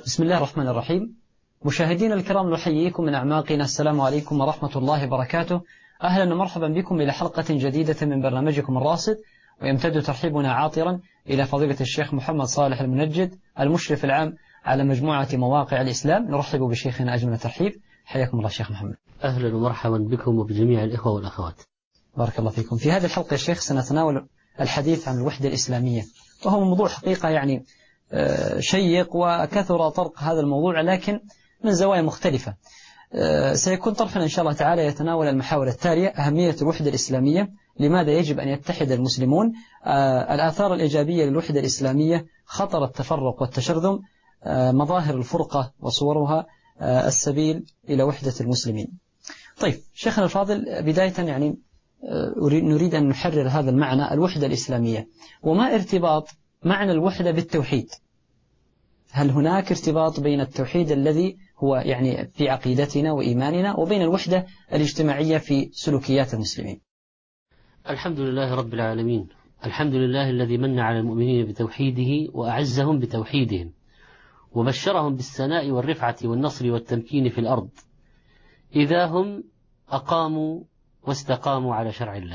بسم الله الرحمن الرحيم. مشاهدينا الكرام، نحييكم من أعماقنا، السلام عليكم ورحمة الله وبركاته. أهلا ومرحبا بكم إلى حلقة جديدة من برنامجكم الراصد، ويمتد ترحيبنا عاطرا إلى فضيلة الشيخ محمد صالح المنجد المشرف العام على مجموعة مواقع الإسلام. نرحب بشيخنا أجمل الترحيب. حياكم الله شيخ محمد. أهلا ومرحبا بكم وبجميع الإخوة والأخوات. بارك الله فيكم. في هذه الحلقة يا شيخ سنتناول الحديث عن الوحدة الإسلامية، وهو موضوع حقيقة يعني شيق، وكثر طرق هذا الموضوع لكن من زوايا مختلفة. سيكون طرحنا إن شاء الله تعالى يتناول المحاور التالية: أهمية الوحدة الإسلامية، لماذا يجب أن يتحد المسلمون، الآثار الإيجابية للوحدة الإسلامية، خطر التفرق والتشرذم، مظاهر الفرقة وصورها، السبيل إلى وحدة المسلمين. طيب شيخنا الفاضل، بداية يعني نريد أن نحرر هذا المعنى الوحدة الإسلامية، وما ارتباط معنى الوحدة بالتوحيد؟ هل هناك ارتباط بين التوحيد الذي هو يعني في عقيدتنا وإيماننا وبين الوحدة الاجتماعية في سلوكيات المسلمين؟ الحمد لله رب العالمين، الحمد لله الذي من على المؤمنين بتوحيده وأعزهم بتوحيدهم، وبشرهم بالثناء والرفعة والنصر والتمكين في الأرض إذا هم أقاموا واستقاموا على شرع الله.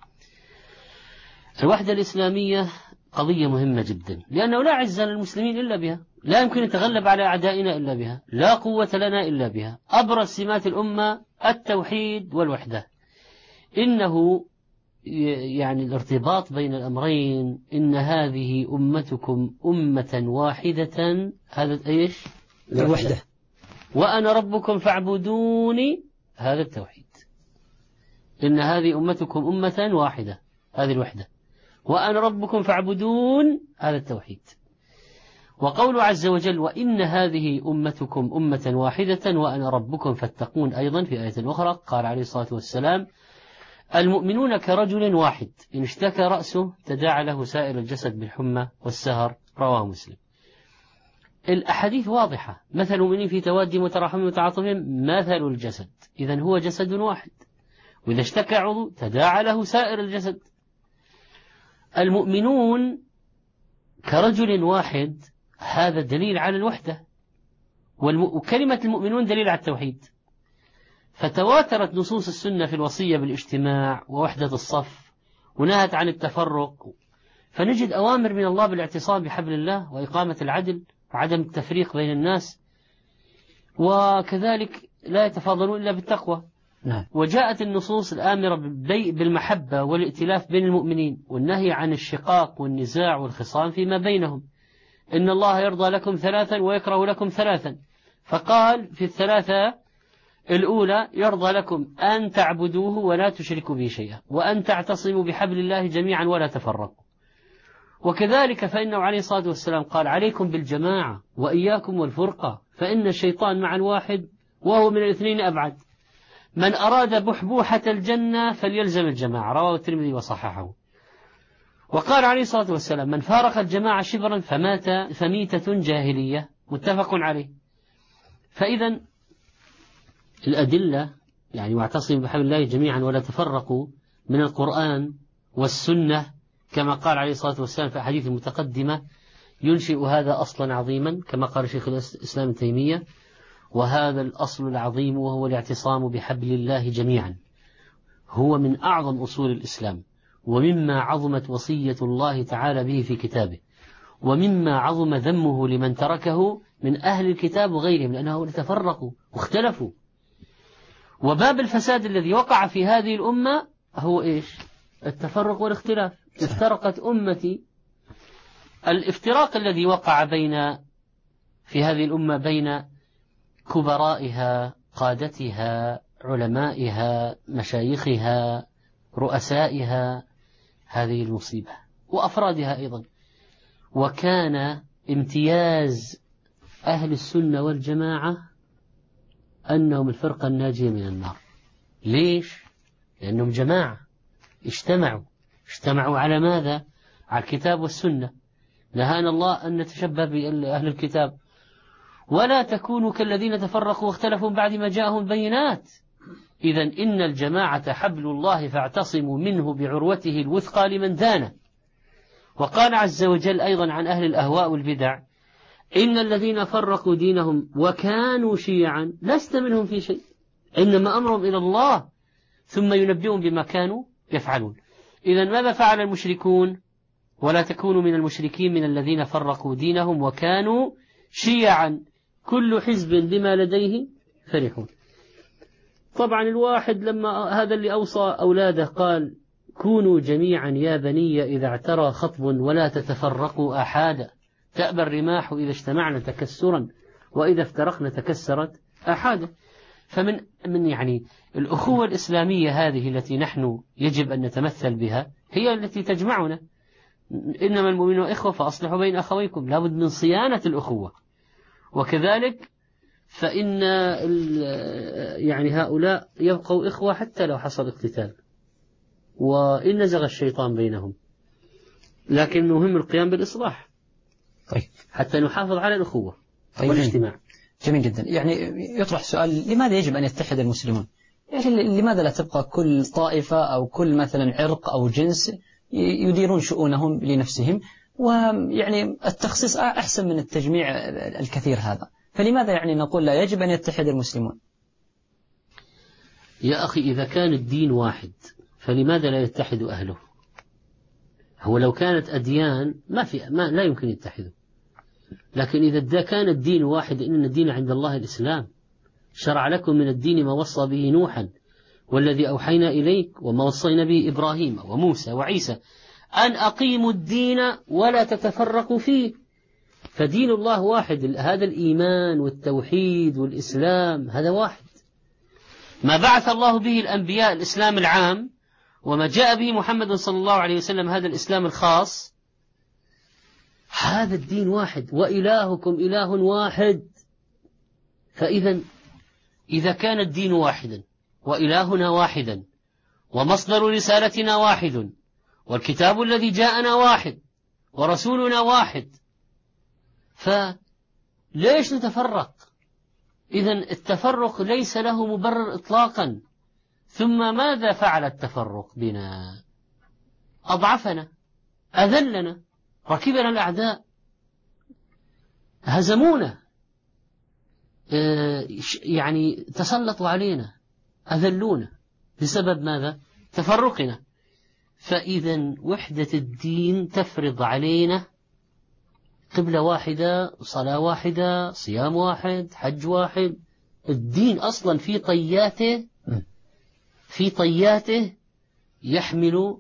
الوحدة الإسلامية قضية مهمة جدا، لأنه لا عز للمسلمين إلا بها، لا يمكن نتغلب على أعدائنا إلا بها، لا قوة لنا إلا بها. أبرز سمات الأمة التوحيد والوحدة. إنه يعني الارتباط بين الأمرين، إن هذه أمتكم أمة واحدة، هذا إيش؟ الوحدة. وأنا ربكم فاعبدوني، هذا التوحيد. إن هذه أمتكم أمة واحدة، هذه الوحدة. وأنا ربكم فاعبدون، هذا التوحيد. وقوله عز وجل: وإن هذه أمتكم أمة واحدة وأنا ربكم فاتقون، أيضا في آية أخرى قال عليه الصلاة والسلام: المؤمنون كرجل واحد، إن اشتكى رأسه تداعى له سائر الجسد بالحمى والسهر، رواه مسلم. الأحاديث واضحة: مثل المؤمنين في توادهم وتراحمهم وتعاطفهم مثل الجسد، إذن هو جسد واحد، وإذا اشتكى عضو تداعى له سائر الجسد. المؤمنون كرجل واحد، هذا دليل على الوحدة، وكلمة المؤمنون دليل على التوحيد. فتواترت نصوص السنة في الوصية بالاجتماع ووحدة الصف، ونهت عن التفرق. فنجد أوامر من الله بالاعتصام بحبل الله وإقامة العدل وعدم التفريق بين الناس، وكذلك لا يتفاضلون إلا بالتقوى. وجاءت النصوص الآمرة بالمحبة والائتلاف بين المؤمنين، والنهي عن الشقاق والنزاع والخصام فيما بينهم. إن الله يرضى لكم ثلاثا ويكره لكم ثلاثا، فقال في الثلاثة الأولى: يرضى لكم أن تعبدوه ولا تشركوا به شيئا، وأن تعتصموا بحبل الله جميعا ولا تفرقوا. وكذلك فإنه عليه الصلاة والسلام قال: عليكم بالجماعة وإياكم والفرقة، فإن الشيطان مع الواحد وهو من الاثنين أبعد. من أراد بحبوحة الجنة فليلزم الجماعة، رواه الترمذي وصححه. وقال عليه الصلاة والسلام: من فارق الجماعة شبرا فمات فميتة جاهلية، متفق عليه. فإذا الأدلة يعني واعتصموا بحبل الله جميعا ولا تفرقوا من القرآن والسنة، كما قال عليه الصلاة والسلام في الحديث المتقدمة: ينشئ هذا أصلا عظيما، كما قال شيخ الإسلام ابن تيمية: وهذا الأصل العظيم وهو الاعتصام بحبل الله جميعا هو من أعظم أصول الإسلام، ومما عظمت وصية الله تعالى به في كتابه، ومما عظم ذمه لمن تركه من أهل الكتاب وغيرهم، لأنه تفرقوا واختلفوا. وباب الفساد الذي وقع في هذه الأمة هو إيش؟ التفرق والاختلاف. افترقت أمتي. الافتراق الذي وقع في هذه الأمة بين كبرائها، قادتها، علمائها، مشايخها، رؤسائها، هذه المصيبة، وأفرادها أيضا. وكان امتياز أهل السنة والجماعة أنهم الفرقة الناجية من النار. ليش؟ لأنهم جماعة، اجتمعوا على ماذا؟ على الكتاب والسنة. نهانا الله أن نتشبه بأهل الكتاب، ولا تكونوا كالذين تفرقوا واختلفوا بعد ما جاءهم البينات. إذن إن الجماعة حبل الله فاعتصموا منه بعروته الوثقى لمن دانه. وقال عز وجل أيضا عن أهل الأهواء والبدع: إن الذين فرقوا دينهم وكانوا شيعا لست منهم في شيء، إنما أمرهم إلى الله ثم ينبئهم بما كانوا يفعلون. إذن ماذا فعل المشركون؟ ولا تكونوا من المشركين من الذين فرقوا دينهم وكانوا شيعا كل حزب بما لديه فرحون. طبعا الواحد لما هذا اللي أوصى أولاده قال كونوا جميعا يا بني إذا اعترى خطب ولا تتفرقوا أحادا، تأبى الرماح إذا اجتمعنا تكسرا وإذا افترقنا تكسرت أحادا. فمن يعني الأخوة الإسلامية هذه التي نحن يجب أن نتمثل بها هي التي تجمعنا. إنما المؤمنون إخوة فأصلحوا بين أخويكم، لابد من صيانة الأخوة. وكذلك فإن يعني هؤلاء يبقوا إخوة حتى لو حصل اقتتال وإن نزغ الشيطان بينهم، لكن مهم القيام بالإصلاح طيب حتى نحافظ على الأخوة طيب والاجتماع. جميل جدا. يعني يطرح سؤال: لماذا يجب أن يتحد المسلمون؟ يعني لماذا لا تبقى كل طائفة أو كل مثلا عرق أو جنس يديرون شؤونهم لنفسهم، ويعني التخصيص أحسن من التجميع الكثير هذا؟ فلماذا يعني نقول لا يجب أن يتحد المسلمون؟ يا أخي إذا كان الدين واحد فلماذا لا يتحد أهله؟ هو لو كانت أديان ما لا يمكن يتحدوا، لكن إذا كان الدين واحد إن الدين عند الله الإسلام، شرع لكم من الدين ما وصى به نوحا والذي أوحينا إليك وما وصينا به إبراهيم وموسى وعيسى أن أقيموا الدين ولا تتفرقوا فيه. فدين الله واحد، هذا الإيمان والتوحيد والإسلام هذا واحد. ما بعث الله به الأنبياء الإسلام العام، وما جاء به محمد صلى الله عليه وسلم هذا الإسلام الخاص، هذا الدين واحد وإلهكم إله واحد. إذا كان الدين واحدا وإلهنا واحدا ومصدر رسالتنا واحد والكتاب الذي جاءنا واحد ورسولنا واحد، فليش نتفرق؟ إذن التفرق ليس له مبرر إطلاقا. ثم ماذا فعل التفرق بنا؟ أضعفنا، أذلنا، ركبنا الأعداء، هزمونا، يعني تسلطوا علينا، أذلونا بسبب ماذا؟ تفرقنا. فإذا وحدة الدين تفرض علينا قبلة واحدة، صلاة واحدة، صيام واحد، حج واحد. الدين أصلا في طياته يحمل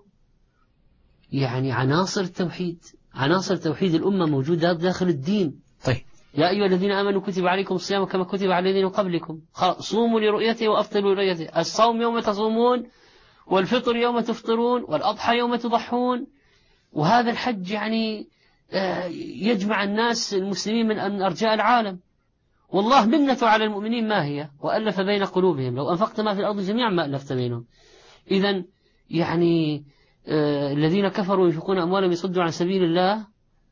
يعني عناصر التوحيد، عناصر توحيد الأمة موجودة داخل الدين. طيب. يا أيها الذين آمنوا كتب عليكم الصيام كما كتب على الذين قبلكم، صوموا لرؤيته وأفطروا لرؤيته. الصوم يوم تصومون، والفطر يوم تفطرون، والأضحى يوم تضحون. وهذا الحج يعني يجمع الناس المسلمين من أرجاء العالم. والله منة على المؤمنين ما هي؟ وألف بين قلوبهم، لو أنفقت ما في الأرض جميعا ما ألفت بينهم. إذن يعني الذين كفروا ينفقون أموالهم يصدوا عن سبيل الله،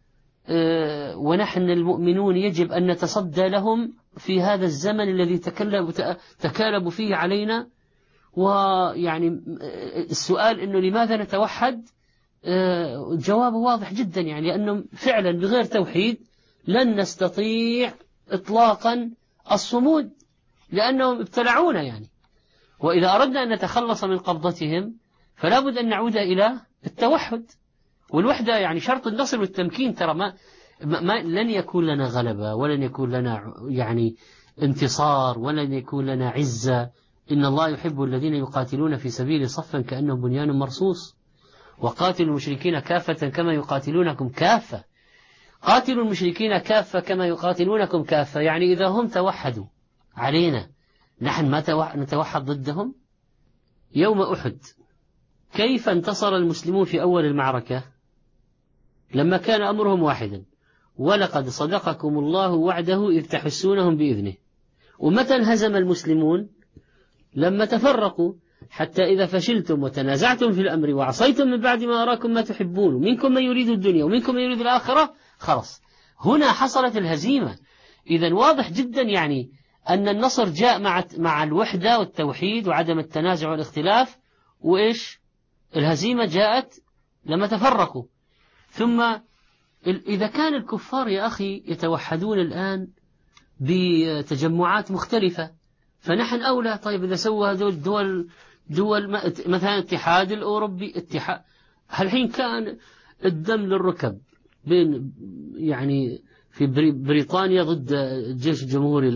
ونحن المؤمنون يجب أن نتصدى لهم في هذا الزمن الذي تكالبوا فيه علينا. ويعني السؤال إنه لماذا نتوحد؟ جوابه واضح جدا، يعني لأنه فعلا بغير توحيد لن نستطيع إطلاقا الصمود، لأنهم ابتلعونا يعني. وإذا أردنا أن نتخلص من قبضتهم فلا بد أن نعود إلى التوحد والوحدة، يعني شرط النصر والتمكين. ترى ما لن يكون لنا غلبة، ولن يكون لنا يعني انتصار، ولن يكون لنا عزة. إن الله يحب الذين يقاتلون في سبيل صفا كأنهم بنيان مرصوص، وقاتلوا المشركين كافة كما يقاتلونكم كافة. قاتلوا المشركين كافة كما يقاتلونكم كافة، يعني إذا هم توحدوا علينا نحن ما نتوحد ضدهم. يوم أحد كيف انتصر المسلمون في أول المعركة؟ لما كان أمرهم واحدا: ولقد صدقكم الله وعده إذ تحسونهم بإذنه. ومتى انهزم المسلمون؟ لما تفرقوا، حتى إذا فشلتم وتنازعتم في الأمر وعصيتم من بعد ما أراكم ما تحبون، ومنكم من يريد الدنيا ومنكم من يريد الآخرة، خلاص هنا حصلت الهزيمة. إذن واضح جدا يعني أن النصر جاء مع الوحدة والتوحيد وعدم التنازع والاختلاف، وإيش الهزيمة جاءت لما تفرقوا. ثم إذا كان الكفار يا أخي يتوحدون الآن بتجمعات مختلفة، فنحن أولى. طيب إذا سوى هذول دول مثلا الاتحاد الأوروبي، الحين كان الدم للركب بين يعني في بريطانيا ضد الجيش الجمهوري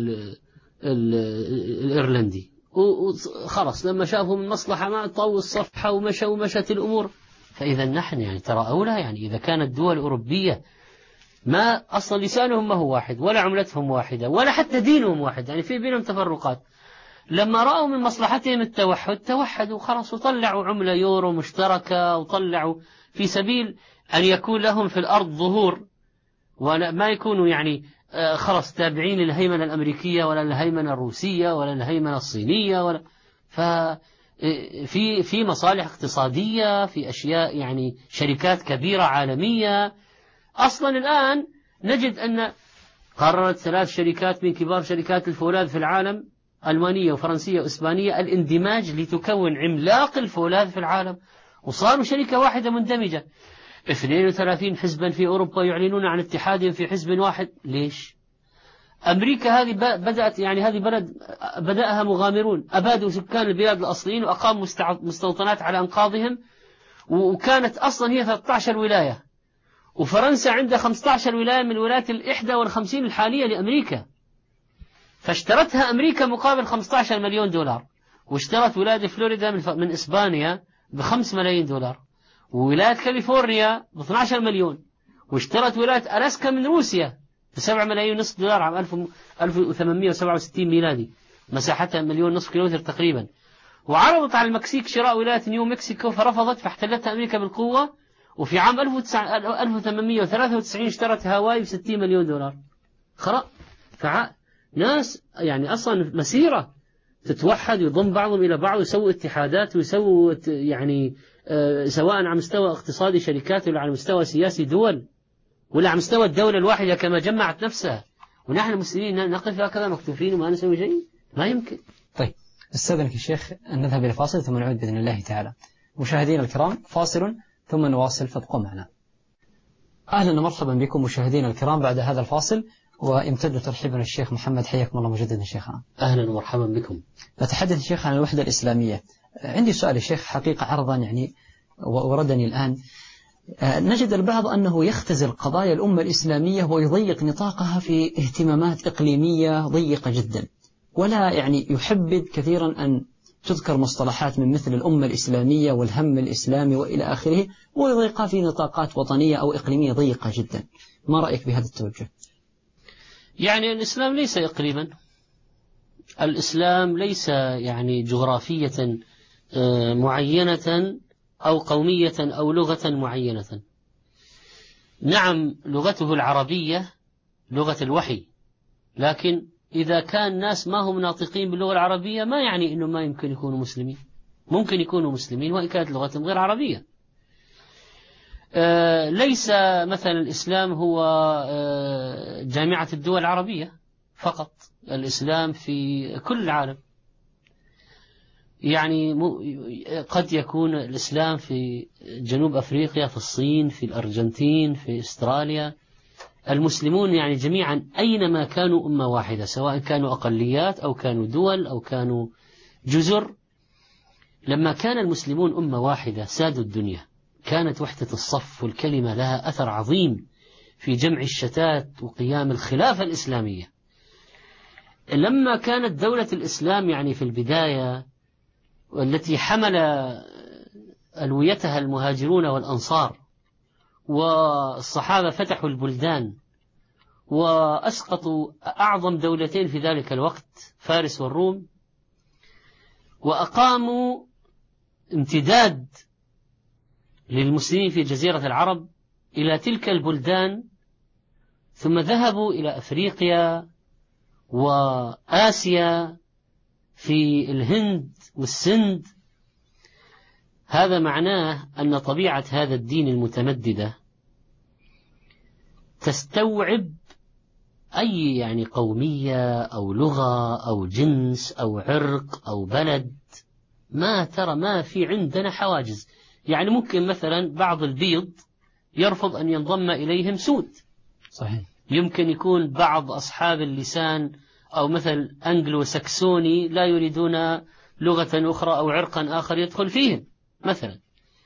الإيرلندي، وخلص لما شافوا من مصلحة ما طووا الصفحة ومشت الأمور. فإذا نحن يعني ترى أولى، يعني إذا كانت الدول الأوروبية ما أصلا لسانهم ما هو واحد ولا عملتهم واحدة ولا حتى دينهم واحد، يعني في بينهم تفرقات، لما رأوا من مصلحتهم التوحد توحدوا خلاص، وطلعوا عملة يورو مشتركة، وطلعوا في سبيل أن يكون لهم في الأرض ظهور، وما يكونوا يعني خلاص تابعين للهيمنة الأمريكية ولا الهيمنة الروسية ولا الهيمنة الصينية ولا في مصالح اقتصادية، في أشياء يعني شركات كبيرة عالمية. أصلا الآن نجد أن قررت 3 شركات من كبار شركات الفولاذ في العالم، ألمانية وفرنسية وإسبانية، الاندماج لتكون عملاق الفولاذ في العالم، وصاروا شركة واحدة مندمجة. 32 حزبا في أوروبا يعلنون عن اتحادهم في حزب واحد. ليش؟ أمريكا هذه بدأت، يعني هذه بلد بدأها مغامرون، أبادوا سكان البلاد الأصليين وأقاموا مستوطنات على أنقاضهم، وكانت أصلا هي 13 ولاية، وفرنسا عندها 15 ولاية من الولايات 51 الحالية لأمريكا، فاشترتها أمريكا مقابل 15 مليون دولار، واشترت ولاية فلوريدا من إسبانيا ب5 ملايين دولار، وولاية كاليفورنيا ب12 مليون، واشترت ولاية ألاسكا من روسيا ب7 ملايين ونصف دولار عام 1867 ميلادي، مساحتها 1.5 مليون كيلومتر تقريبا، وعرضت على المكسيك شراء ولاية نيو مكسيكو فرفضت، فاحتلتها أمريكا بالقوة، وفي عام 1893 اشترت هاواي ب60 مليون دولار. ناس يعني أصلا مسيرة تتوحد ويضم بعضهم إلى بعض ويسووا اتحادات ويسووا يعني سواء على مستوى اقتصادي شركات ولا على مستوى سياسي دول ولا على مستوى الدولة الواحدة كما جمعت نفسها، ونحن المسلمين نقف هكذا مكتوفين وما نسوي شيء؟ ما يمكن. طيب استاذنك يا شيخ أن نذهب إلى فاصل ثم نعود بإذن الله تعالى. مشاهدينا الكرام فاصل ثم نواصل، فابقوا معنا. أهلا ومرحبا بكم مشاهدينا الكرام بعد هذا الفاصل، ويمتد ترحيبنا الشيخ محمد، حياكم الله مجددا شيخنا. أهلا ومرحبا بكم. نتحدث شيخ عن الوحدة الإسلامية. عندي سؤال يا شيخ حقيقة عرضا يعني وردني الآن. نجد البعض أنه يختزل قضايا الأمة الإسلامية ويضيق نطاقها في اهتمامات إقليمية ضيقة جدا، ولا يعني يحبذ كثيرا أن تذكر مصطلحات من مثل الأمة الإسلامية والهم الإسلامي وإلى آخره، ويضيقها في نطاقات وطنية أو إقليمية ضيقة جدا. ما رأيك بهذا التوجه؟ يعني الإسلام ليس إقليما، الإسلام ليس يعني جغرافية معينة أو قومية أو لغة معينة. نعم لغته العربية لغة الوحي، لكن إذا كان ناس ما هم ناطقين باللغة العربية ما يعني أنه ما يمكن يكونوا مسلمين، ممكن يكونوا مسلمين وإن كانت لغتهم غير عربية. ليس مثلا الإسلام هو جامعة الدول العربية فقط، الإسلام في كل العالم. يعني قد يكون الإسلام في جنوب أفريقيا، في الصين، في الأرجنتين، في أستراليا. المسلمون يعني جميعا أينما كانوا أمة واحدة، سواء كانوا أقليات أو كانوا دول أو كانوا جزر. لما كان المسلمون أمة واحدة سادوا الدنيا، كانت وحدة الصف والكلمة لها أثر عظيم في جمع الشتات وقيام الخلافة الإسلامية. لما كانت دولة الإسلام يعني في البداية والتي حمل ألويتها المهاجرون والأنصار، والصحابة فتحوا البلدان وأسقطوا أعظم دولتين في ذلك الوقت فارس والروم، وأقاموا امتداد للمسلمين في جزيرة العرب إلى تلك البلدان، ثم ذهبوا إلى أفريقيا وآسيا في الهند والسند. هذا معناه أن طبيعة هذا الدين المتمددة تستوعب أي يعني قومية أو لغة أو جنس أو عرق أو بلد. ما في عندنا حواجز. يعني ممكن مثلا بعض البيض يرفض أن ينضم إليهم سود. صحيح. يمكن يكون بعض أصحاب اللسان أو مثل أنجلو سكسوني لا يريدون لغة أخرى أو عرقا آخر يدخل فيهم مثلا.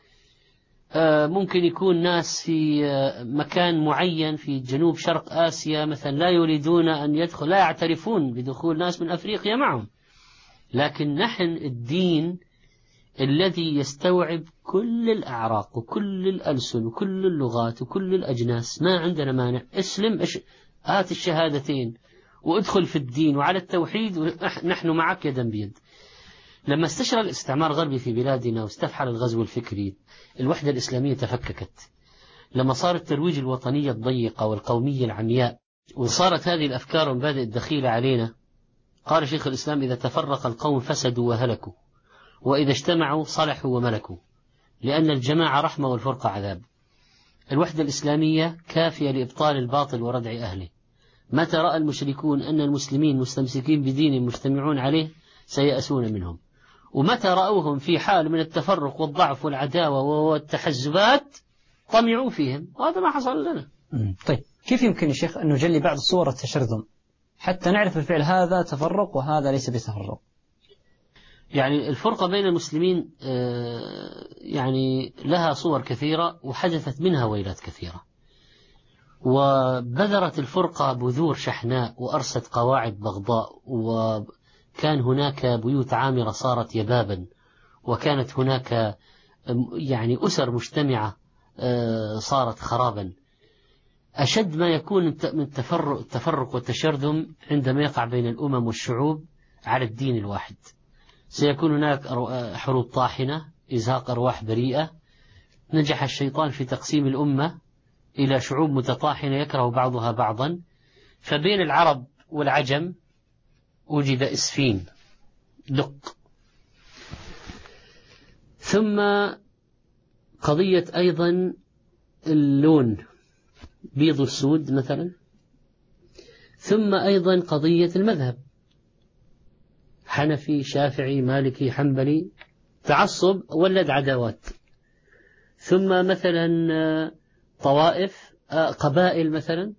ممكن يكون ناس في مكان معين في جنوب شرق آسيا مثلا لا يريدون أن يدخل، لا يعترفون بدخول ناس من أفريقيا معهم. لكن نحن الدين الذي يستوعب كل الأعراق وكل الألسن وكل اللغات وكل الأجناس، ما عندنا مانع. اسلم هات الشهادتين وادخل في الدين وعلى التوحيد ونحن معك يدا بيد. لما استشرى الاستعمار الغربي في بلادنا واستفحل الغزو الفكري، الوحدة الإسلامية تفككت. لما صار الترويج الوطنية الضيقة والقومية العمياء وصارت هذه الأفكار والمبادئ الدخيلة علينا، قال شيخ الإسلام: إذا تفرق القوم فسدوا وهلكوا، وإذا اجتمعوا صلحوا وملكوا، لأن الجماعة رحمة والفرقة عذاب. الوحدة الإسلامية كافية لإبطال الباطل وردع أهله. متى رأى المشركون أن المسلمين مستمسكين بدين مجتمعون عليه سيأسون منهم، ومتى رأوهم في حال من التفرق والضعف والعداوة والتحزبات طمعوا فيهم، وهذا ما حصل لنا. طيب كيف يمكن يا شيخ أن نجلي بعض صور التشرذم حتى نعرف الفعل هذا تفرق وهذا ليس بتفرق؟ يعني الفرقة بين المسلمين يعني لها صور كثيرة وحدثت منها ويلات كثيرة، وبذرت الفرقة بذور شحناء وأرست قواعد بغضاء، وكان هناك بيوت عامرة صارت يبابا، وكانت هناك يعني أسر مجتمعة صارت خرابا. أشد ما يكون من التفرق والتشرذم عندما يقع بين الأمم والشعوب على الدين الواحد. سيكون هناك حروب طاحنة، إزهاق أرواح بريئة. نجح الشيطان في تقسيم الأمة إلى شعوب متطاحنة يكره بعضها بعضا، فبين العرب والعجم وجد إسفين دق. ثم قضية أيضا اللون، بيض السود مثلا. ثم أيضا قضية المذهب، حنفي شافعي مالكي حنبلي، تعصب ولد عداوات. ثم مثلا طوائف قبائل مثلا،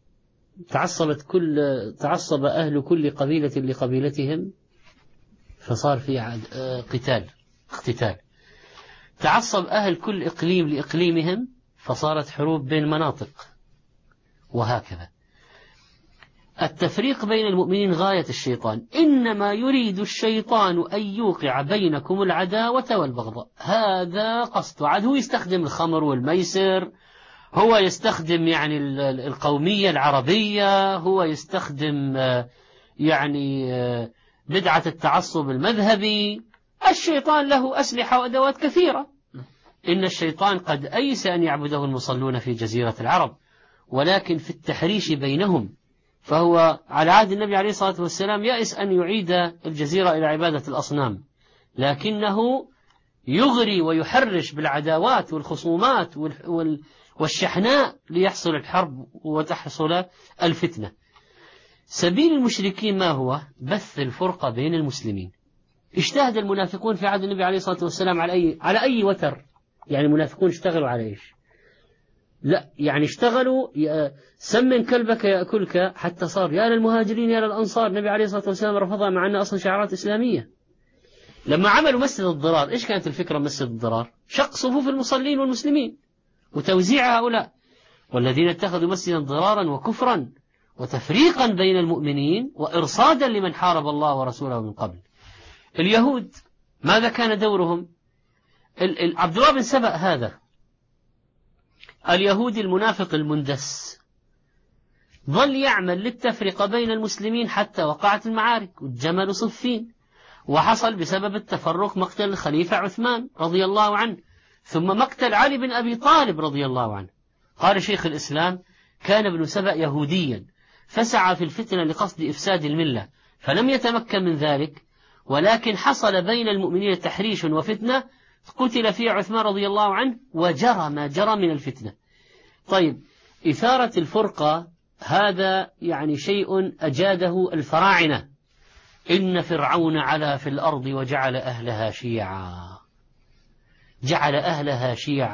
تعصب أهل كل قبيلة لقبيلتهم فصار في اقتتال. تعصب أهل كل إقليم لإقليمهم فصارت حروب بين مناطق، وهكذا. التفريق بين المؤمنين غاية الشيطان، إنما يريد الشيطان أن يوقع بينكم العداوة والبغضاء. هذا قصده. عاد هو يستخدم الخمر والميسر، هو يستخدم يعني القومية العربية، هو يستخدم يعني بدعة التعصب المذهبي. الشيطان له أسلحة وأدوات كثيرة. إن الشيطان قد أيس أن يعبده المصلون في جزيرة العرب، ولكن في التحريش بينهم، فهو على عهد النبي عليه الصلاة والسلام يأس أن يعيد الجزيرة إلى عبادة الأصنام، لكنه يغري ويحرش بالعداوات والخصومات والشحناء ليحصل الحرب وتحصل الفتنة. سبيل المشركين ما هو؟ بث الفرقة بين المسلمين. اجتهد المنافقون في عهد النبي عليه الصلاة والسلام على أي وتر؟ يعني المنافقون اشتغلوا على إيش؟ لا، يعني اشتغلوا سمن كلبك يأكلك، حتى صار يا للمهاجرين يا للأنصار. النبي عليه الصلاة والسلام رفضها مع أنها أصلا شعارات إسلامية. لما عملوا مسجد الضرار، إيش كانت الفكرة مسجد الضرار؟ شق صفوف المصلين والمسلمين وتوزيع هؤلاء. والذين اتخذوا مسجدا ضرارا وكفرا وتفريقا بين المؤمنين وإرصادا لمن حارب الله ورسوله من قبل. اليهود ماذا كان دورهم؟ عبد الله بن سبأ هذا اليهودي المنافق المندس ظل يعمل للتفرقة بين المسلمين حتى وقعت المعارك والجمل صفين، وحصل بسبب التفرق مقتل الخليفة عثمان رضي الله عنه، ثم مقتل علي بن أبي طالب رضي الله عنه. قال شيخ الإسلام: كان ابن سبأ يهوديا فسعى في الفتنة لقصد إفساد الملة فلم يتمكن من ذلك، ولكن حصل بين المؤمنين تحريش وفتنة، قتل فيه عثمان رضي الله عنه وجرى ما جرى من الفتنة. طيب، إثارة الفرقة هذا يعني شيء أجاده الفراعنة. إن فرعون علا في الأرض وجعل أهلها شيعا، جعل أهلها شيعا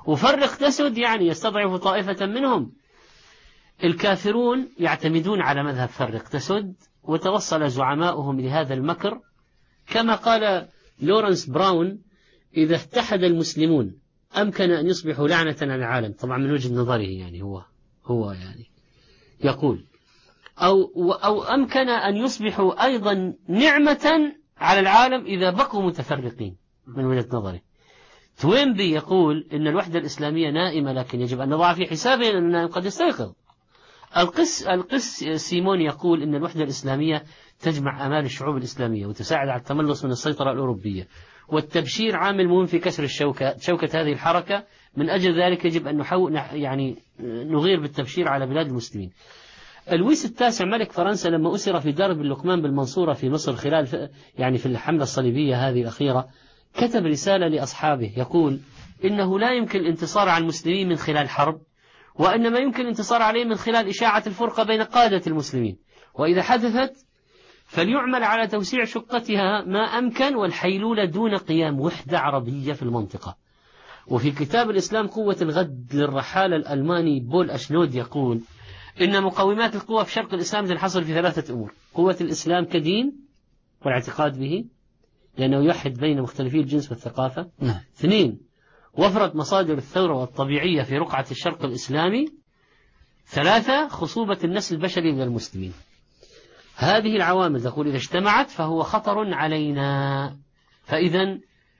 وفرق تسد يعني يستضعف طائفة منهم. الكافرون يعتمدون على مذهب فرق تسد، وتوصل زعماؤهم لهذا المكر كما قال لورنس براون: إذا اتحد المسلمون أمكن أن يصبحوا لعنة على العالم. طبعا من وجهة نظره يعني هو يعني يقول أو أمكن أن يصبحوا أيضا نعمة على العالم إذا بقوا متفرقين. من وجهة نظره توينبي يقول إن الوحدة الإسلامية نائمة، لكن يجب أن نضع في حسابه أن النائم قد يستيقظ. القس سيمون يقول إن الوحدة الإسلامية تجمع آمال الشعوب الإسلامية وتساعد على التملص من السيطرة الأوروبية، والتبشير عامل مهم في كسر شوكة هذه الحركة. من أجل ذلك يجب أن نغير بالتبشير على بلاد المسلمين. لويس التاسع ملك فرنسا لما أسر في درب اللقمان بالمنصورة في مصر خلال في الحملة الصليبية هذه الأخيرة، كتب رسالة لأصحابه يقول إنه لا يمكن الانتصار على المسلمين من خلال حرب، وإنما يمكن الانتصار عليهم من خلال إشاعة الفرقة بين قادة المسلمين، وإذا حدثت فليعمل على توسيع شقتها ما أمكن والحيلولة دون قيام وحدة عربية في المنطقة. وفي كتاب الإسلام قوة الغد للرحالة الألماني بول أشنود يقول إن مقومات القوة في شرق الإسلام تنحصر في 3 أمور: قوة الإسلام كدين والاعتقاد به لأنه يوحد بين مختلفي الجنس والثقافة. 2 وفرة مصادر الثورة والطبيعية في رقعة الشرق الإسلامي. 3 خصوبة النسل البشري من المسلمين. هذه العوامل تقول إذا اجتمعت فهو خطر علينا. فإذا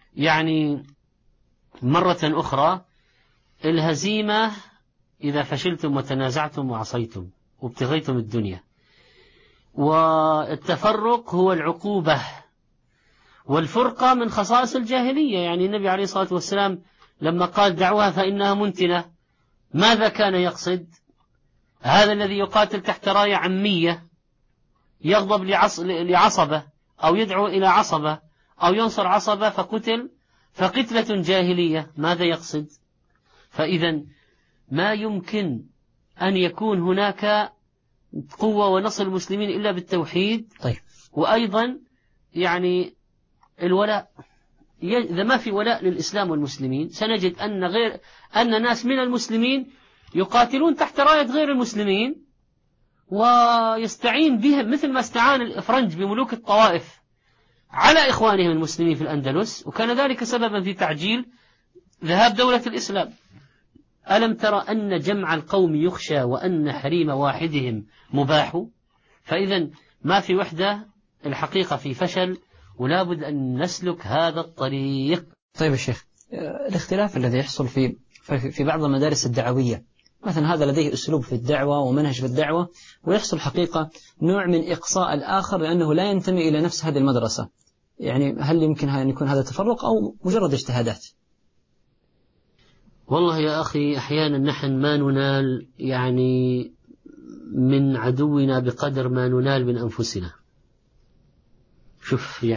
مرة أخرى الهزيمة إذا فشلتم وتنازعتم وعصيتم وابتغيتم الدنيا، والتفرق هو العقوبة، والفرقة من خصائص الجاهلية. النبي عليه الصلاة والسلام لما قال دعوها فإنها منتنة ماذا كان يقصد؟ هذا الذي يقاتل تحت راية عمية يغضب لعصبة أو يدعو إلى عصبة أو ينصر عصبة فقتل فقتلة جاهلية، ماذا يقصد؟ فإذا ما يمكن أن يكون هناك قوة ونصر المسلمين إلا بالتوحيد. طيب. وأيضا الولاء، إذا ما في ولاء للإسلام والمسلمين سنجد أن ناس من المسلمين يقاتلون تحت راية غير المسلمين ويستعين بهم، مثل ما استعان الإفرنج بملوك الطوائف على إخوانهم المسلمين في الأندلس، وكان ذلك سببا في تعجيل ذهاب دولة الإسلام. ألم ترى أن جمع القوم يخشى وأن حريم واحدهم مباح؟ فإذا ما في وحدة، الحقيقة في فشل، ولا بد أن نسلك هذا الطريق. طيب الشيخ، الاختلاف الذي يحصل في بعض المدارس الدعوية، مثلا هذا لديه أسلوب في الدعوة ومنهج في الدعوة، ويحصل حقيقة نوع من إقصاء الآخر لأنه لا ينتمي إلى نفس هذه المدرسة، هل يمكن أن يكون هذا تفرق أو مجرد اجتهادات؟ والله يا أخي أحيانا نحن ما ننال من عدونا بقدر ما ننال من أنفسنا. شوف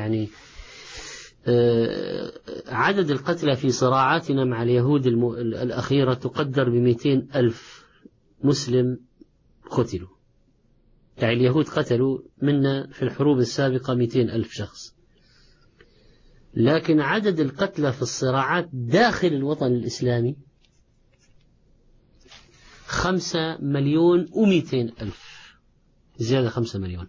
عدد القتلى في صراعاتنا مع اليهود الأخيرة تقدر ب200,000 مسلم قتلوا. اليهود قتلوا منا في الحروب السابقة 200,000 شخص، لكن عدد القتلى في الصراعات داخل الوطن الإسلامي 5,200,000، زيادة 5 مليون.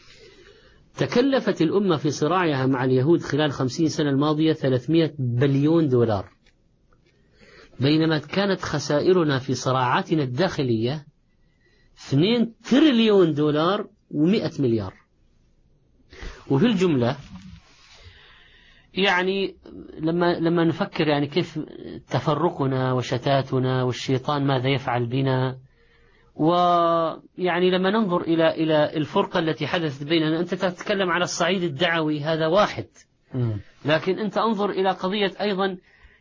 تكلفت الأمة في صراعها مع اليهود خلال 50 سنة الماضية 300 بليون دولار، بينما كانت خسائرنا في صراعاتنا الداخلية 2 تريليون دولار و100 مليار. وفي الجملة لما نفكر كيف تفرقنا وشتاتنا والشيطان ماذا يفعل بنا، لما ننظر إلى الفرقة التي حدثت بيننا، أنت تتكلم على الصعيد الدعوي هذا واحد، لكن أنت انظر إلى قضية أيضا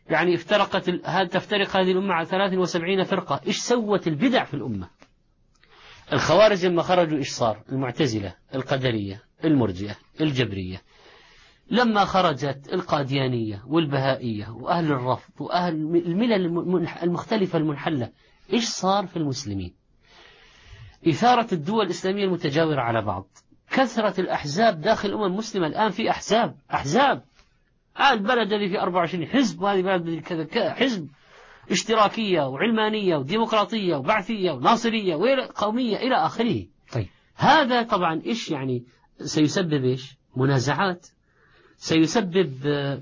تفترق هذه الأمة على 73 فرقة. إيش سوت البدع في الأمة؟ الخوارج لما خرجوا إيش صار؟ المعتزلة، القدرية، المرجئة، الجبرية. لما خرجت القاديانية والبهائية وأهل الرفض وأهل الملل المختلفة المنحلة، إيش صار في المسلمين؟ إثارة الدول الإسلامية المتجاورة على بعض، كثرة الأحزاب داخل الأمم المسلمة. الآن في أحزاب، البلد الذي فيه 24 حزب، وهذه بلد كذا حزب، اشتراكية وعلمانية وديمقراطية وبعثية وناصرية وقومية إلى آخره. طيب. هذا طبعا إيش يعني سيسبب إيش؟ منازعات، سيسبب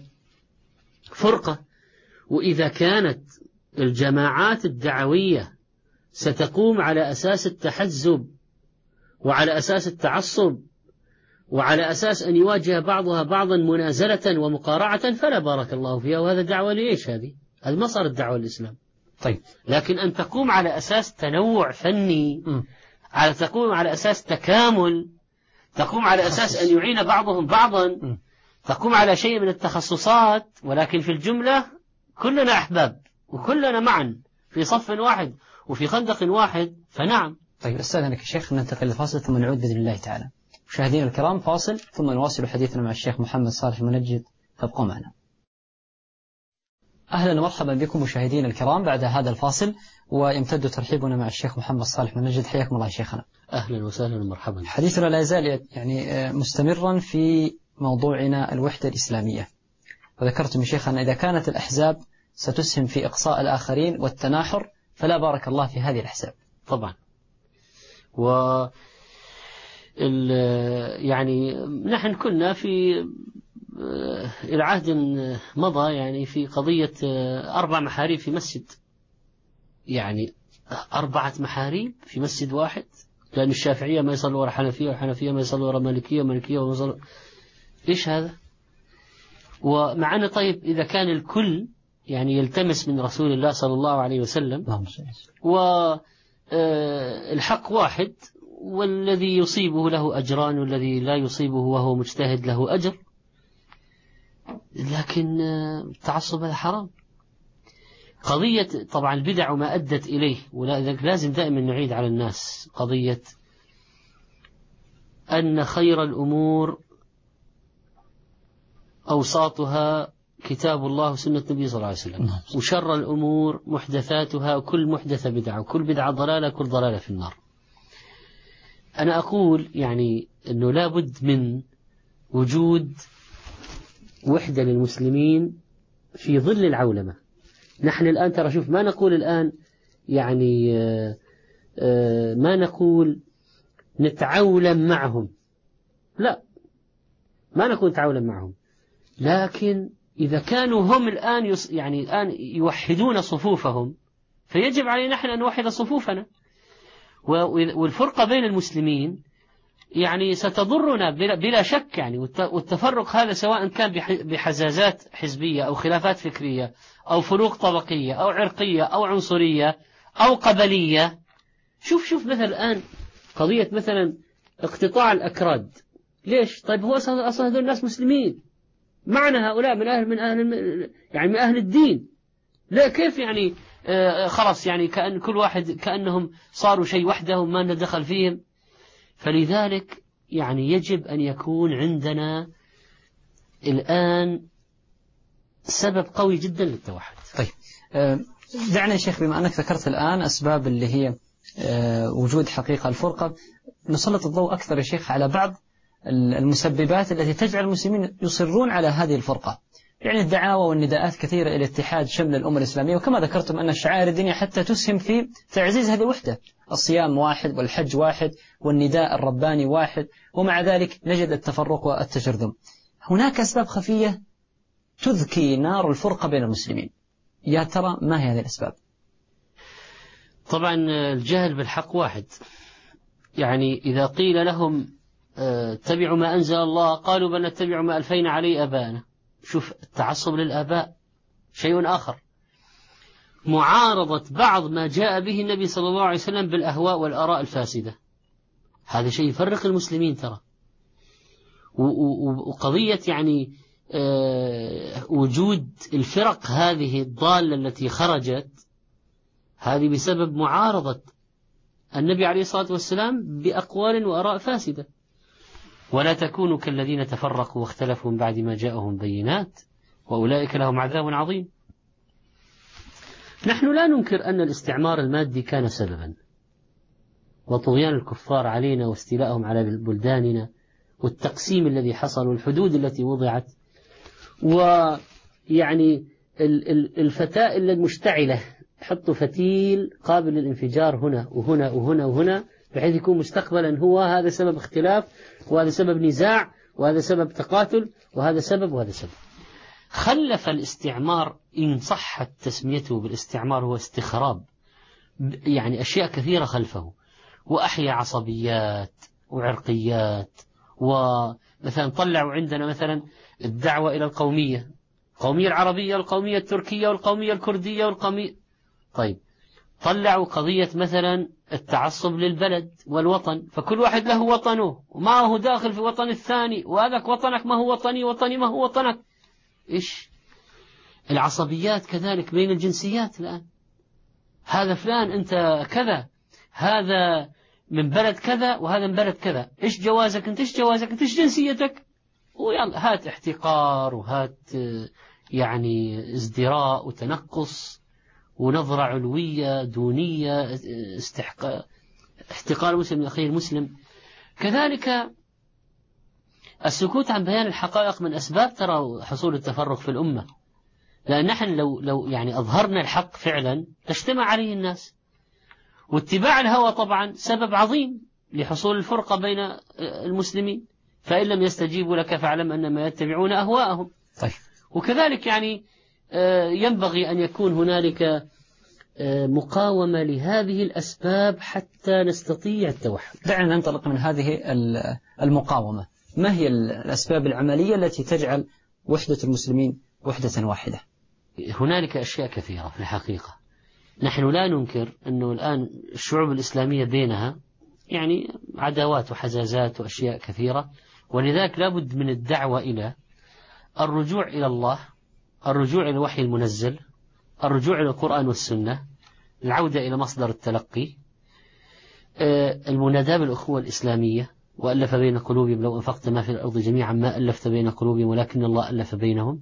فرقة. وإذا كانت الجماعات الدعوية ستقوم على أساس التحزب وعلى أساس التعصب وعلى أساس أن يواجه بعضها بعضا منازلة ومقارعة، فلا بارك الله فيها. وهذا دعوة لإيش؟ هذه ما صارت دعوة الإسلام. طيب. لكن أن تقوم على أساس تنوع فني، تقوم على أساس تكامل، تقوم على أساس أن يعين بعضهم بعضا، تقوم على شيء من التخصصات، ولكن في الجملة كلنا أحباب وكلنا معا في صف واحد وفي خندق واحد، فنعم. طيب، أستاذنك يا شيخ ننتقل لفاصل ثم نعود بإذن الله تعالى. مشاهدينا الكرام، فاصل ثم نواصل حديثنا مع الشيخ محمد صالح المنجد، تبقوا معنا. أهلا ومرحبا بكم مشاهدينا الكرام بعد هذا الفاصل، ويمتد ترحيبنا مع الشيخ محمد صالح المنجد. حياكم الله شيخنا. أهلا وسهلا ومرحبا. حديثنا لا يزال يعني مستمرا في موضوعنا الوحدة الإسلامية، وذكرتم يا شيخنا إذا كانت الأحزاب ستسهم في إقصاء الآخرين والتناحر فلا بارك الله في هذه الأحزاب. طبعا. يعني نحن كنا في العهد مضى يعني في قضية 4 محاريب في مسجد، يعني 4 محاريب في مسجد واحد، لأن الشافعية ما يصلوا وراء حنفية والحنفية ما يصلوا وراء مالكية ومالكية وما يصلوا. إيش هذا؟ ومعنا طيب إذا كان الكل يعني يلتمس من رسول الله صلى الله عليه وسلم والحق واحد، والذي يصيبه له أجران والذي لا يصيبه وهو مجتهد له أجر، لكن التعصب هذا حرام. قضية طبعا البدع وما أدت إليه، ولذلك لازم دائما نعيد على الناس قضية أن خير الأمور أوساطها كتاب الله وسنة النبي صلى الله عليه وسلم، وشر الأمور محدثاتها، وكل محدثة بدعة، وكل بدعة ضلالة، كل ضلالة في النار. أنا أقول يعني أنه لا بد من وجود وحدة للمسلمين في ظل العولمة. نحن الآن ترى شوف، ما نقول الآن يعني ما نقول نتعولم معهم، لا، ما نقول نتعولم معهم، لكن إذا كانوا هم الآن يعني الآن يوحدون صفوفهم، فيجب علينا نحن أن نوحد صفوفنا. والفرقة بين المسلمين يعني ستضرنا بلا شك يعني. والتفرق هذا سواء كان بحزازات حزبية أو خلافات فكرية أو فروق طبقية أو عرقية أو عنصرية أو قبلية. شوف مثلا الآن قضية مثلا اقتطاع الأكراد، ليش؟ طيب هو أصلا هذول الناس مسلمين، معنا هؤلاء من أهل الدين، لا كيف يعني خلاص يعني كأن كل واحد كأنهم صاروا شيء وحدهم ما ندخل فيهم. فلذلك يعني يجب أن يكون عندنا الآن سبب قوي جدا للتوحد. طيب، دعنا يا شيخ بما أنك ذكرت الآن أسباب اللي هي وجود حقيقة الفرقة، نسلط الضوء أكثر يا شيخ على بعض المسببات التي تجعل المسلمين يصرون على هذه الفرقة. يعني الدعاوى والنداءات كثيرة إلى اتحاد شمل الأمة الإسلامية، وكما ذكرتم أن الشعائر الدينية حتى تسهم في تعزيز هذه الوحدة، الصيام واحد والحج واحد والنداء الرباني واحد، ومع ذلك نجد التفرق والتشرذم. هناك أسباب خفية تذكي نار الفرقة بين المسلمين، يا ترى ما هي هذه الأسباب؟ طبعا الجهل بالحق واحد. يعني إذا قيل لهم اتبعوا ما أنزل الله قالوا بل نتبع ما ألفينا عليه آباءنا. شوف، التعصب للآباء شيء آخر، معارضة بعض ما جاء به النبي صلى الله عليه وسلم بالأهواء والآراء الفاسدة، هذا شيء يفرق المسلمين ترى. وقضية يعني وجود الفرق هذه الضالة التي خرجت، هذه بسبب معارضة النبي عليه الصلاة والسلام بأقوال وآراء فاسدة. ولا تكونوا كالذين تفرقوا واختلفوا من بعد ما جاءهم بينات وأولئك لهم عذاب عظيم. نحن لا ننكر أن الاستعمار المادي كان سببا، وطغيان الكفار علينا واستيلائهم على بلداننا والتقسيم الذي حصل والحدود التي وضعت، ويعني الفتائل المشتعلة حطوا فتيل قابل للانفجار هنا وهنا وهنا وهنا، بحيث يكون مستقبلا هو هذا سبب اختلاف، وهذا سبب نزاع، وهذا سبب تقاتل، وهذا سبب وهذا سبب. خلف الاستعمار، إن صحت تسميته بالاستعمار، هو استخراب يعني أشياء كثيرة خلفه، وأحيا عصبيات وعرقيات. ومثلا طلعوا عندنا مثلا الدعوة إلى القومية العربية والقومية التركية والقومية الكردية والقومية. طيب طلعوا قضية مثلا التعصب للبلد والوطن، فكل واحد له وطنه وما هو داخل في وطن الثاني، وهذاك وطنك ما هو وطني ما هو وطنك. إيش العصبيات كذلك بين الجنسيات الآن، هذا فلان أنت كذا، هذا من بلد كذا وهذا من بلد كذا، إيش جوازك أنت، إيش جوازك أنت، إيش جنسيتك، ويلا هات احتقار، وهات يعني ازدراء وتنقص ونظرة علوية دونية، احتقار المسلم من أخيه المسلم. كذلك السكوت عن بيان الحقائق من أسباب ترى حصول التفرق في الأمة، لأن نحن لو يعني أظهرنا الحق فعلا تجتمع عليه الناس، واتباع الهوى طبعا سبب عظيم لحصول الفرقة بين المسلمين، فإن لم يستجيبوا لك فاعلم أنما يتبعون أهواءهم. طيب. وكذلك يعني ينبغي أن يكون هنالك مقاومة لهذه الأسباب حتى نستطيع التوحد. دعنا ننطلق من هذه المقاومة. ما هي الأسباب العملية التي تجعل وحدة المسلمين وحدة واحدة؟ هنالك أشياء كثيرة في الحقيقة. نحن لا ننكر أنه الآن الشعوب الإسلامية بينها يعني عداوات وحزازات وأشياء كثيرة، ولذلك لابد من الدعوة إلى الرجوع إلى الله، الرجوع إلى الوحي المنزل، الرجوع إلى القرآن والسنة، العودة إلى مصدر التلقي، المناداة بالأخوة الإسلامية، وألف بين قلوبهم لو أنفقت ما في الأرض جميعا ما ألفت بين قلوبهم ولكن الله ألف بينهم.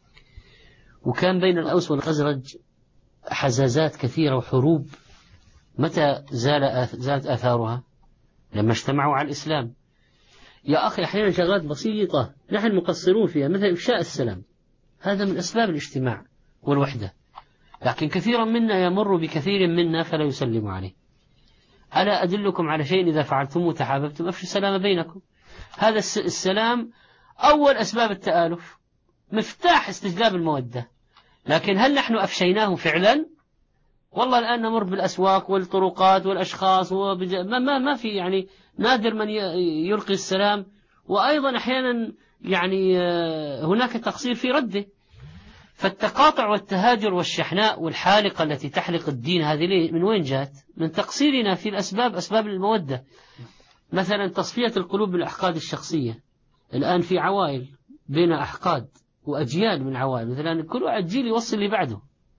وكان بين الأوس والخزرج حزازات كثيرة وحروب، متى زالت آثارها؟ لما اجتمعوا على الإسلام. يا أخي أحيانا شغلات بسيطة نحن مقصرون فيها، مثل إفشاء السلام، هذا من أسباب الاجتماع والوحدة، لكن كثيرا منا يمر بكثير منا فلا يسلم عليه. ألا أدلكم على شيء إذا فعلتم تحاببتم أفشوا السلام بينكم. هذا السلام أول أسباب التآلف، مفتاح استجلاب المودة، لكن هل نحن أفشيناه فعلا؟ والله الآن نمر بالأسواق والطرقات والأشخاص ما في يعني نادر من يلقي السلام، وأيضا أحيانا يعني هناك تقصير في رده. فالتقاطع والتهاجر والشحناء والحالقة التي تحلق الدين هذه من وين جاءت؟ من تقصيرنا في الأسباب، أسباب المودة. مثلا تصفية القلوب بالأحقاد الشخصية، الآن في عوائل بين أحقاد وأجيال من عوائل، مثلا كل واحد جيل يوصل اللي بعده.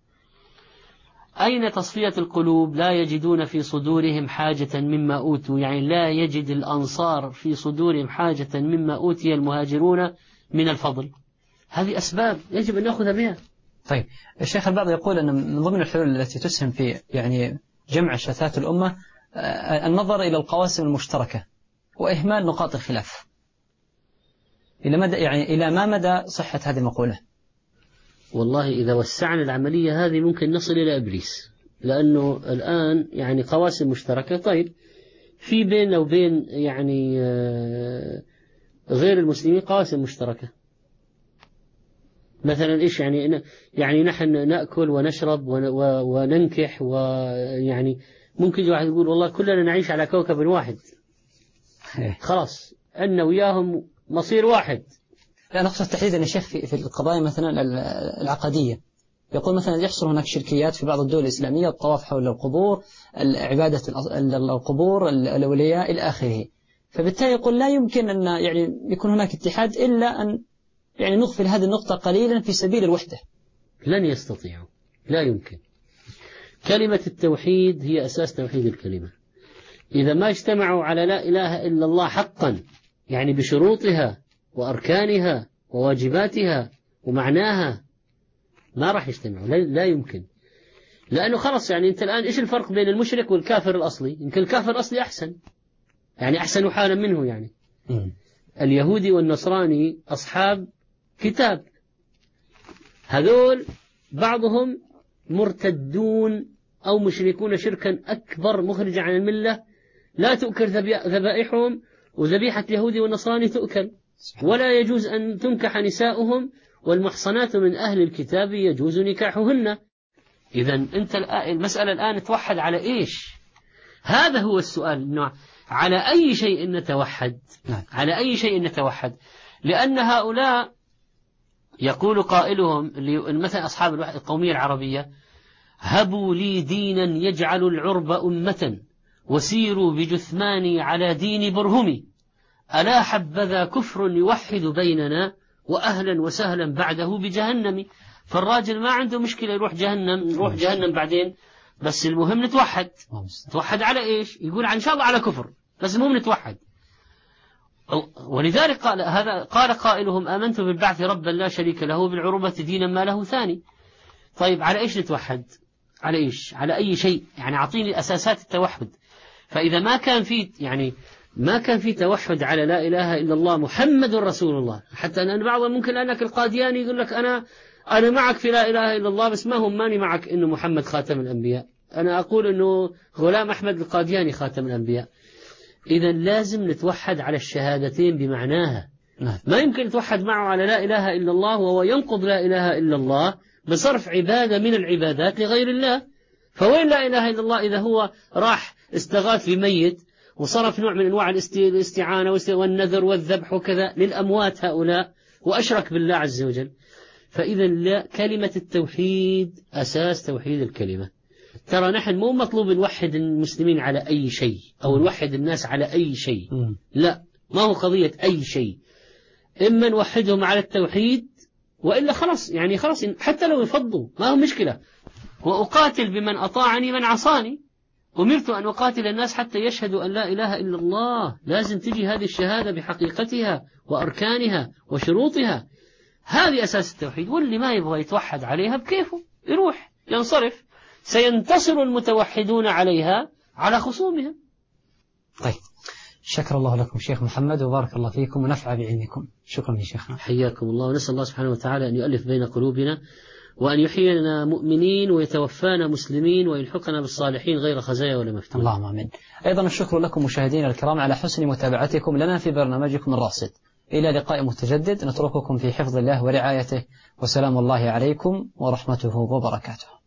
أين تصفية القلوب؟ لا يجدون في صدورهم حاجة مما أوتوا، يعني لا يجد الأنصار في صدورهم حاجة مما أوتي المهاجرون من الفضل. هذه أسباب يجب أن نأخذ بها. طيب الشيخ، البعض يقول أن من ضمن الحلول التي تسهم في يعني جمع شتات الأمة النظر إلى القواسم المشتركة وإهمال نقاط الخلاف. إلى ما مدى صحة هذه المقولة؟ والله إذا وسعنا العملية هذه ممكن نصل إلى إبليس، لأنه الآن يعني قواسم مشتركة. طيب في بيننا وبين يعني غير المسلمين قواسم مشتركة، مثلا إيش يعني نحن نأكل ونشرب وننكح، ويعني ممكن واحد يقول والله كلنا نعيش على كوكب واحد، خلاص أن وياهم مصير واحد. لا نقصد تحديدا يا شيخ في القضايا مثلا العقدية، يقول مثلا يحصل هناك شركيات في بعض الدول الإسلامية، الطواف حول القبور، عبادة القبور، الأولياء إلى آخره. فبالتالي يقول لا يمكن أن يعني يكون هناك اتحاد إلا أن يعني نغفل هذه النقطة قليلا في سبيل الوحدة. لن يستطيعوا، لا يمكن. كلمة التوحيد هي أساس توحيد الكلمة. إذا ما اجتمعوا على لا إله إلا الله حقا، يعني بشروطها وأركانها وواجباتها ومعناها، ما راح يجتمعوا، لا يمكن. لأنه خلص يعني أنت الآن إيش الفرق بين المشرك والكافر الأصلي؟ يمكن الكافر الأصلي أحسن، يعني أحسن حالا منه. يعني اليهودي والنصراني أصحاب كتاب، هذول بعضهم مرتدون أو مشركون شركا أكبر مخرجا عن الملة لا تؤكل ذبائحهم، وذبيحة اليهود والنصارى تؤكل، ولا يجوز أن تنكح نساؤهم، والمحصنات من أهل الكتاب يجوز نكاحهن. إذا أنت المسألة الآن توحد على إيش؟ هذا هو السؤال، إنه على أي شيء نتوحد؟ على أي شيء نتوحد؟ لأن هؤلاء يقول قائلهم مثلا أصحاب القومية العربية: هبوا لي دينا يجعل العرب أمة، وسيروا بجثماني على دين برهمي، ألا حبذا كفر يوحد بيننا، وأهلا وسهلا بعده بجهنم. فالراجل ما عنده مشكلة يروح جهنم بعدين، بس المهم نتوحد. نتوحد على إيش؟ يقول إن شاء الله على كفر، بس المهم نتوحد. ولذلك قال قائلهم: آمنت بالبعث ربا لا شريك له، بالعروبة دينا ما له ثاني. طيب على إيش نتوحد؟ على إيش؟ على أي شيء؟ يعني أعطيني أساسات التوحد. فإذا ما كان في توحد على لا إله إلا الله محمد رسول الله، حتى أن بعض ممكن أنك القادياني يقول لك أنا معك في لا إله إلا الله، بس ماني معك إنه محمد خاتم الأنبياء، أنا أقول إنه غلام أحمد القادياني خاتم الأنبياء. إذا لازم نتوحد على الشهادتين بمعناها. ما يمكن نتوحد معه على لا إله إلا الله وهو ينقض لا إله إلا الله بصرف عبادة من العبادات لغير الله. فوين لا إله إلا الله إذا هو راح استغاث بميت وصرف نوع من أنواع الاستعانة والنذر والذبح وكذا للأموات هؤلاء، وأشرك بالله عز وجل. فإذا لا، كلمة التوحيد أساس توحيد الكلمة. ترى نحن مو مطلوب نوحد المسلمين على أي شيء أو نوحد الناس على أي شيء، لا، ما هو قضية أي شيء. إما نوحدهم على التوحيد، وإلا خلاص حتى لو يفضوا ما هو مشكلة. وأقاتل بمن أطاعني من عصاني، أمرت أن أقاتل الناس حتى يشهدوا أن لا إله إلا الله. لازم تجي هذه الشهادة بحقيقتها وأركانها وشروطها، هذه أساس التوحيد. واللي ما يبغى يتوحد عليها بكيفه يروح ينصرف، سينتصر المتوحدون عليها على خصومها. طيب، شكر الله لكم شيخ محمد، وبارك الله فيكم ونفع بعلمكم. شكرا يا شيخنا، حياكم الله. ونسأل الله سبحانه وتعالى أن يؤلف بين قلوبنا، وأن يحيينا مؤمنين ويتوفانا مسلمين، ويلحقنا بالصالحين غير خزايا ولا مفتون. اللهم آمين. أيضا الشكر لكم مشاهدينا الكرام على حسن متابعتكم لنا في برنامجكم الراصد. إلى لقاء متجدد، نترككم في حفظ الله ورعايته، وسلام الله عليكم ورحمته وبركاته.